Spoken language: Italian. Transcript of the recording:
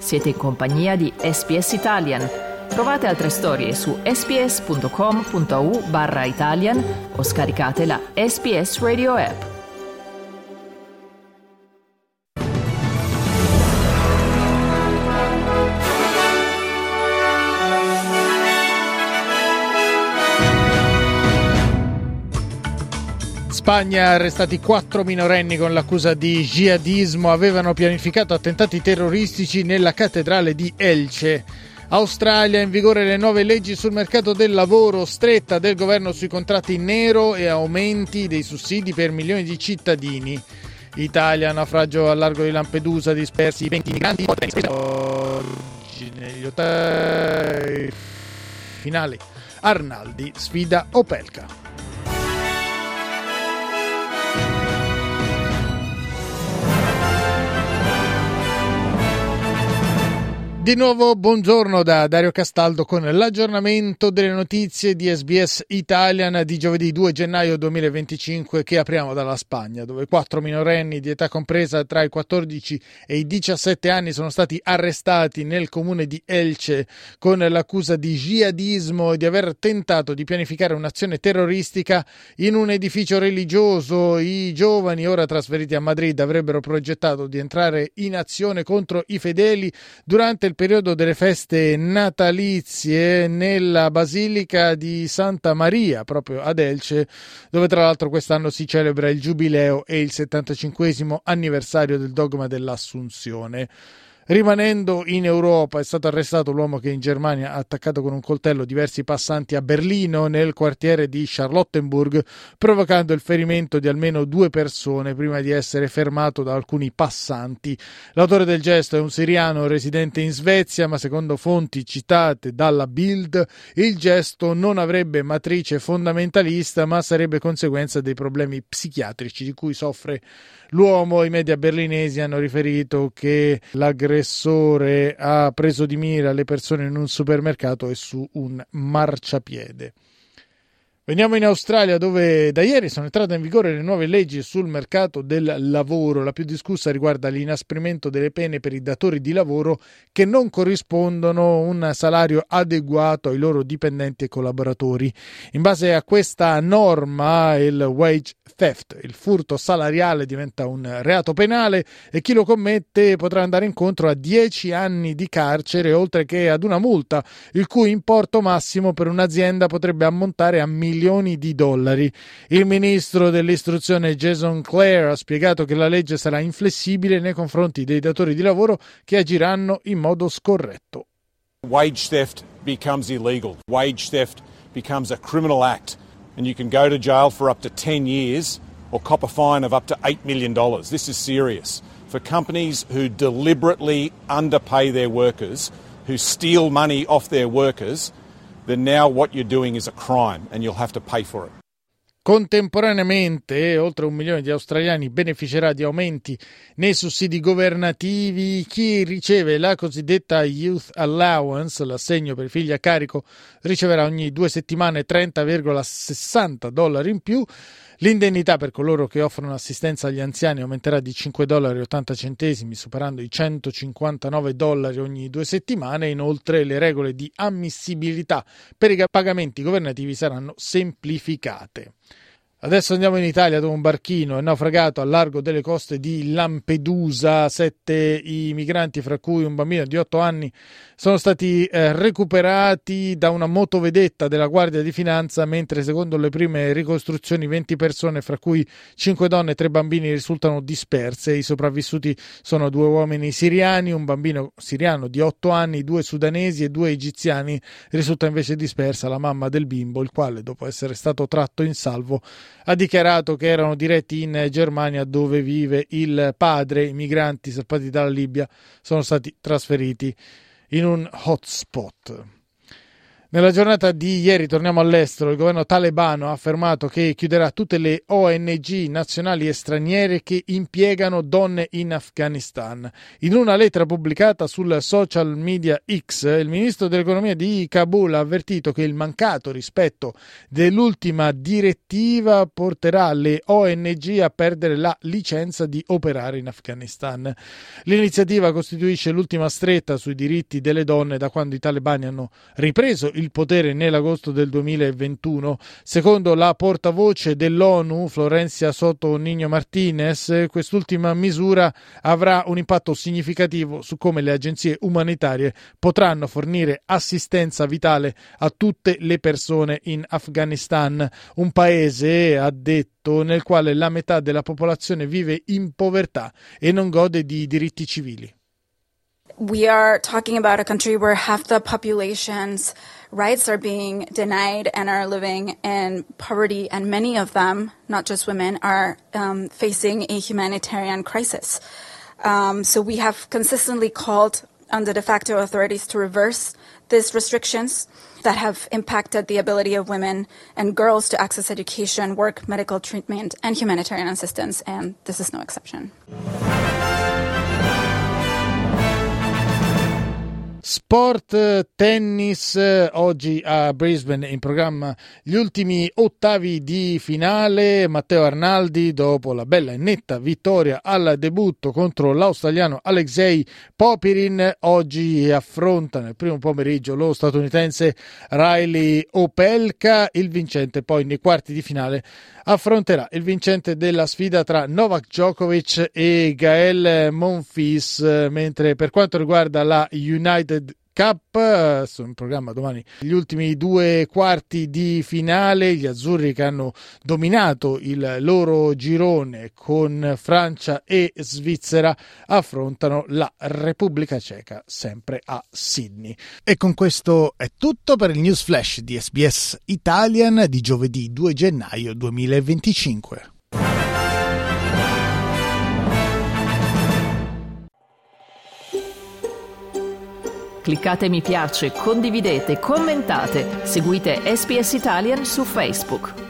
Siete in compagnia di SBS Italian. Trovate altre storie su sbs.com.au/Italian o scaricate la SBS Radio app. Spagna, arrestati 4 minorenni con l'accusa di jihadismo, avevano pianificato attentati terroristici nella cattedrale di Elche. Australia, in vigore le nuove leggi sul mercato del lavoro, stretta del governo sui contratti in nero e aumenti dei sussidi per milioni di cittadini. Italia, naufragio al largo di Lampedusa, dispersi 20 migranti. Oggi negli ottavi finali Arnaldi sfida Opelka. Di nuovo buongiorno da Dario Castaldo con l'aggiornamento delle notizie di SBS Italian di giovedì 2 gennaio 2025 che apriamo dalla Spagna, dove 4 minorenni di età compresa tra i 14 e i 17 anni sono stati arrestati nel comune di Elche con l'accusa di jihadismo e di aver tentato di pianificare un'azione terroristica in un edificio religioso. I giovani, ora trasferiti a Madrid, avrebbero progettato di entrare in azione contro i fedeli durante il periodo delle feste natalizie nella Basilica di Santa Maria, proprio ad Elche, dove tra l'altro quest'anno si celebra il Giubileo e il 75esimo anniversario del dogma dell'Assunzione. Rimanendo in Europa, è stato arrestato l'uomo che in Germania ha attaccato con un coltello diversi passanti a Berlino nel quartiere di Charlottenburg, provocando il ferimento di almeno 2 persone prima di essere fermato da alcuni passanti. L'autore del gesto è un siriano residente in Svezia, ma secondo fonti citate dalla Bild, il gesto non avrebbe matrice fondamentalista, ma sarebbe conseguenza dei problemi psichiatrici di cui soffre l'uomo. I media berlinesi hanno riferito che l'aggressore ha preso di mira le persone in un supermercato e su un marciapiede. Veniamo in Australia, dove da ieri sono entrate in vigore le nuove leggi sul mercato del lavoro. La più discussa riguarda l'inasprimento delle pene per i datori di lavoro che non corrispondono un salario adeguato ai loro dipendenti e collaboratori. In base a questa norma, il wage theft, il furto salariale, diventa un reato penale e chi lo commette potrà andare incontro a 10 anni di carcere, oltre che ad una multa, il cui importo massimo per un'azienda potrebbe ammontare a milioni di dollari. Il ministro dell'istruzione Jason Clare ha spiegato che la legge sarà inflessibile nei confronti dei datori di lavoro che agiranno in modo scorretto. Wage theft becomes illegal. Wage theft becomes a criminal act and you can go to jail for up to 10 years or cop a fine of up to $8 million. This is serious. For companies who deliberately underpay their workers, who steal money off their workers, then now what you're doing is a crime and you'll have to pay for it. Contemporaneamente, oltre 1 milione di australiani beneficerà di aumenti nei sussidi governativi. Chi riceve la cosiddetta Youth Allowance, l'assegno per i figli a carico, riceverà ogni 2 settimane $30,60 in più. L'indennità per coloro che offrono assistenza agli anziani aumenterà di $5,80, superando i $159 ogni 2 settimane. Inoltre, le regole di ammissibilità per i pagamenti governativi saranno semplificate. Adesso andiamo in Italia, dove un barchino è naufragato al largo delle coste di Lampedusa. 7 i migranti, fra cui un bambino di 8 anni, sono stati recuperati da una motovedetta della Guardia di Finanza, mentre secondo le prime ricostruzioni 20 persone, fra cui 5 donne e 3 bambini, risultano disperse. I sopravvissuti sono 2 uomini siriani, un bambino siriano di 8 anni, 2 sudanesi e 2 egiziani. Risulta invece dispersa la mamma del bimbo, il quale, dopo essere stato tratto in salvo, ha dichiarato che erano diretti in Germania, dove vive il padre. I migranti salpati dalla Libia sono stati trasferiti in un hotspot. Nella giornata di ieri, torniamo all'estero, il governo talebano ha affermato che chiuderà tutte le ONG nazionali e straniere che impiegano donne in Afghanistan. In una lettera pubblicata sul social media X, il ministro dell'economia di Kabul ha avvertito che il mancato rispetto dell'ultima direttiva porterà le ONG a perdere la licenza di operare in Afghanistan. L'iniziativa costituisce l'ultima stretta sui diritti delle donne da quando i talebani hanno ripreso il potere nell'agosto del 2021. Secondo la portavoce dell'ONU, Florencia Soto Niño Martinez, quest'ultima misura avrà un impatto significativo su come le agenzie umanitarie potranno fornire assistenza vitale a tutte le persone in Afghanistan, un paese, ha detto, nel quale la metà della popolazione vive in povertà e non gode di diritti civili. We are talking about a country where half the population's rights are being denied and are living in poverty, and many of them, not just women, are facing a humanitarian crisis. So we have consistently called on the de facto authorities to reverse these restrictions that have impacted the ability of women and girls to access education, work, medical treatment, and humanitarian assistance, and this is no exception. Sport, tennis, oggi a Brisbane in programma gli ultimi ottavi di finale. Matteo Arnaldi, dopo la bella e netta vittoria al debutto contro l'australiano Alexei Popyrin, oggi affronta nel primo pomeriggio lo statunitense Riley Opelka. Il vincente poi nei quarti di finale affronterà il vincente della sfida tra Novak Djokovic e Gael Monfils, mentre per quanto riguarda la United Cup, sono in programma domani gli ultimi due quarti di finale. Gli azzurri, che hanno dominato il loro girone con Francia e Svizzera, affrontano la Repubblica Ceca sempre a Sydney. E con questo è tutto per il News Flash di SBS Italian di giovedì 2 gennaio 2025. Cliccate mi piace, condividete, commentate, seguite SBS Italian su Facebook.